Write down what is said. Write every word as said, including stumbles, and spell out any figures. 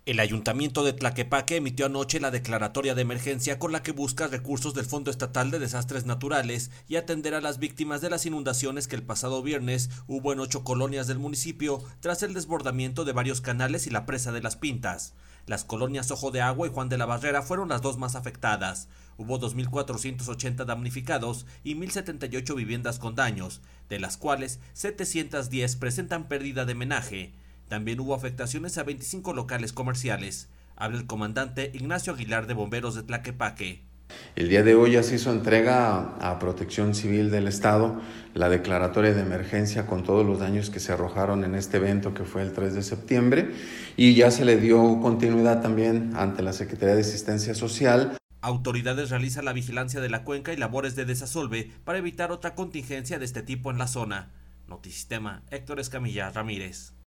El Ayuntamiento de Tlaquepaque emitió anoche la declaratoria de emergencia con la que busca recursos del Fondo Estatal de Desastres Naturales y atender a las víctimas de las inundaciones que el pasado viernes hubo en ocho colonias del municipio tras el desbordamiento de varios canales y la presa de las Pintas. Las colonias Ojo de Agua y Juan de la Barrera fueron las dos más afectadas. Hubo dos mil cuatrocientos ochenta damnificados y mil setenta y ocho viviendas con daños, de las cuales setecientas diez presentan pérdida de menaje. También hubo afectaciones a veinticinco locales comerciales. Habla el comandante Ignacio Aguilar de Bomberos de Tlaquepaque. El día de hoy ya se hizo entrega a, a Protección Civil del Estado la declaratoria de emergencia con todos los daños que se arrojaron en este evento que fue el tres de septiembre y ya se le dio continuidad también ante la Secretaría de Asistencia Social. Autoridades realizan la vigilancia de la cuenca y labores de desasolve para evitar otra contingencia de este tipo en la zona. Notisistema, Héctor Escamilla Ramírez.